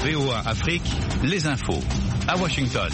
VOA Afrique, les infos. À Washington.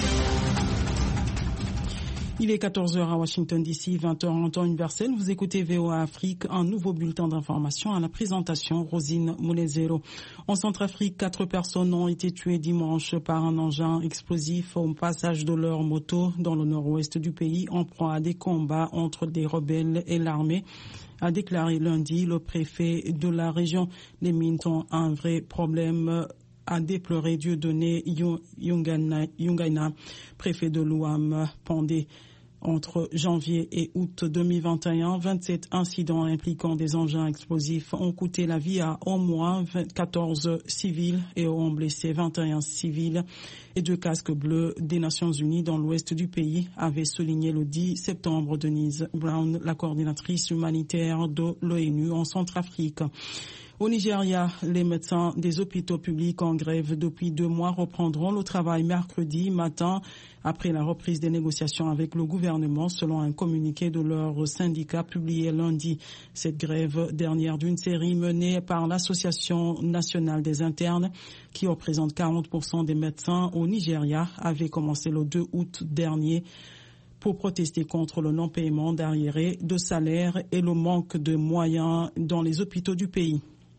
Il est 14h à Washington DC, 20h en temps universel. Vous écoutez VOA Afrique, un nouveau bulletin d'information à la présentation Rosine Moulezero. En Centrafrique, 4 personnes ont été tuées dimanche par un engin explosif au passage de leur moto dans le nord-ouest du pays en proie à des combats entre des rebelles et l'armée, a déclaré lundi le préfet de la région. Les mines sont un vrai problème, a déploré Dieudonné Yungaina, préfet de l'Ouam Pandé. Entre janvier et août 2021, 27 incidents impliquant des engins explosifs ont coûté la vie à au moins 14 civils et ont blessé 21 civils. Et 2 casques bleus des Nations Unies dans l'ouest du pays avaient souligné le 10 septembre Denise Brown, la coordinatrice humanitaire de l'ONU en Centrafrique. Au Nigeria, les médecins des hôpitaux publics en grève depuis 2 mois reprendront le travail mercredi matin après la reprise des négociations avec le gouvernement, selon un communiqué de leur syndicat publié lundi. Cette grève, dernière d'une série menée par l'Association nationale des internes, qui représente 40% des médecins au Nigeria, avait commencé le 2 août dernier pour protester contre le non-paiement d'arriérés de salaire et le manque de moyens dans les hôpitaux du pays.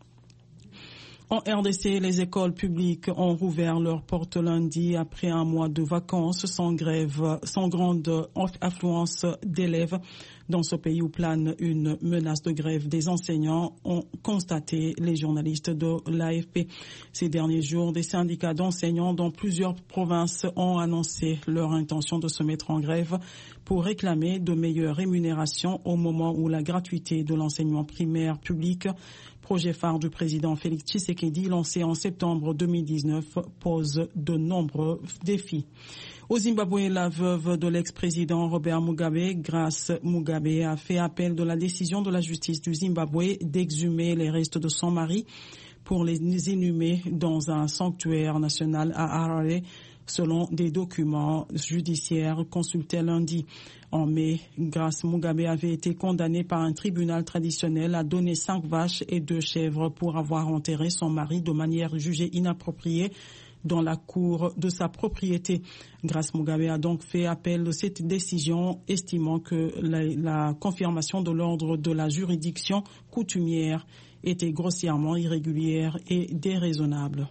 En RDC, les écoles publiques ont rouvert leurs portes lundi après un mois de vacances sans grève, sans grande affluence d'élèves. Dans ce pays où plane une menace de grève des enseignants, ont constaté les journalistes de l'AFP. Ces derniers jours, des syndicats d'enseignants dans plusieurs provinces ont annoncé leur intention de se mettre en grève pour réclamer de meilleures rémunérations au moment où la gratuité de l'enseignement primaire public, projet phare du président Félix Tshisekedi, lancé en septembre 2019, pose de nombreux défis. Au Zimbabwe, la veuve de l'ex-président Robert Mugabe, Grace Mugabe, a fait appel de la décision de la justice du Zimbabwe d'exhumer les restes de son mari pour les inhumer dans un sanctuaire national à Harare, selon des documents judiciaires consultés lundi. En mai, Grace Mugabe avait été condamnée par un tribunal traditionnel à donner 5 vaches et 2 chèvres pour avoir enterré son mari de manière jugée inappropriée dans la cour de sa propriété. Grace Mugabe a donc fait appel de cette décision, estimant que la confirmation de l'ordre de la juridiction coutumière était grossièrement irrégulière et déraisonnable.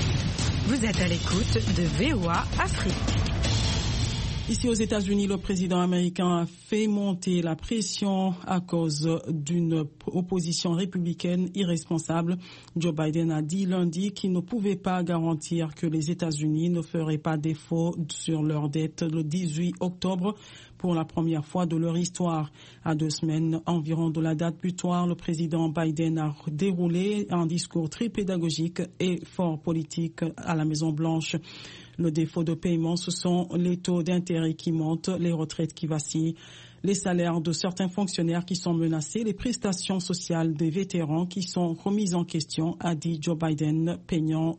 Vous êtes à l'écoute de VOA Afrique. Ici aux États-Unis, le président américain a fait monter la pression à cause d'une opposition républicaine irresponsable. Joe Biden a dit lundi qu'il ne pouvait pas garantir que les États-Unis ne feraient pas défaut sur leur dette le 18 octobre pour la première fois de leur histoire. À 2 semaines environ de la date butoir, le président Biden a déroulé un discours très pédagogique et fort politique à la Maison-Blanche. Le défaut de paiement, ce sont les taux d'intérêt qui montent, les retraites qui vacillent, les salaires de certains fonctionnaires qui sont menacés, les prestations sociales des vétérans qui sont remises en question, a dit Joe Biden, peignant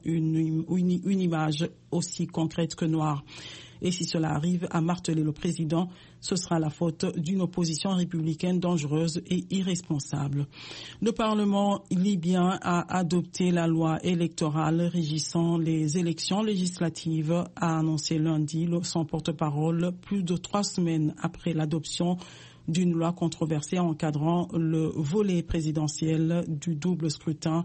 une image aussi concrète que noire. Et si cela arrive, a martelé le président, ce sera la faute d'une opposition républicaine dangereuse et irresponsable. Le Parlement libyen a adopté la loi électorale régissant les élections législatives, a annoncé lundi son porte-parole, plus de 3 semaines après l'adoption d'une loi controversée encadrant le volet présidentiel du double scrutin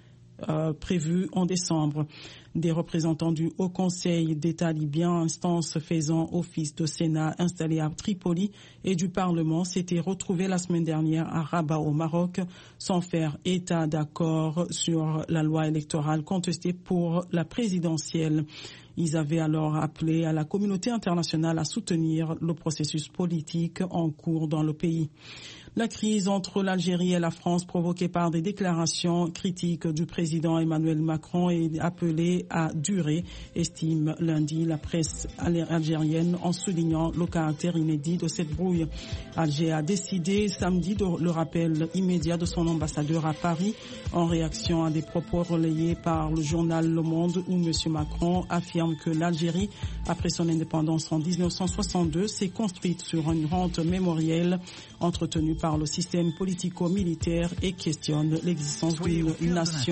prévu en décembre. Des représentants du Haut Conseil d'État libyen, instance faisant office de Sénat installé à Tripoli, et du Parlement s'étaient retrouvés la semaine dernière à Rabat au Maroc sans faire état d'accord sur la loi électorale contestée pour la présidentielle. Ils avaient alors appelé à la communauté internationale à soutenir le processus politique en cours dans le pays. La crise entre l'Algérie et la France provoquée par des déclarations critiques du président Emmanuel Macron est appelée à durer, estime lundi la presse algérienne en soulignant le caractère inédit de cette brouille. Alger a décidé samedi de le rappel immédiat de son ambassadeur à Paris en réaction à des propos relayés par le journal Le Monde où M. Macron affirme que l'Algérie, après son indépendance en 1962, s'est construite sur une rente mémorielle entretenue par le système politico-militaire et questionne l'existence d'une nation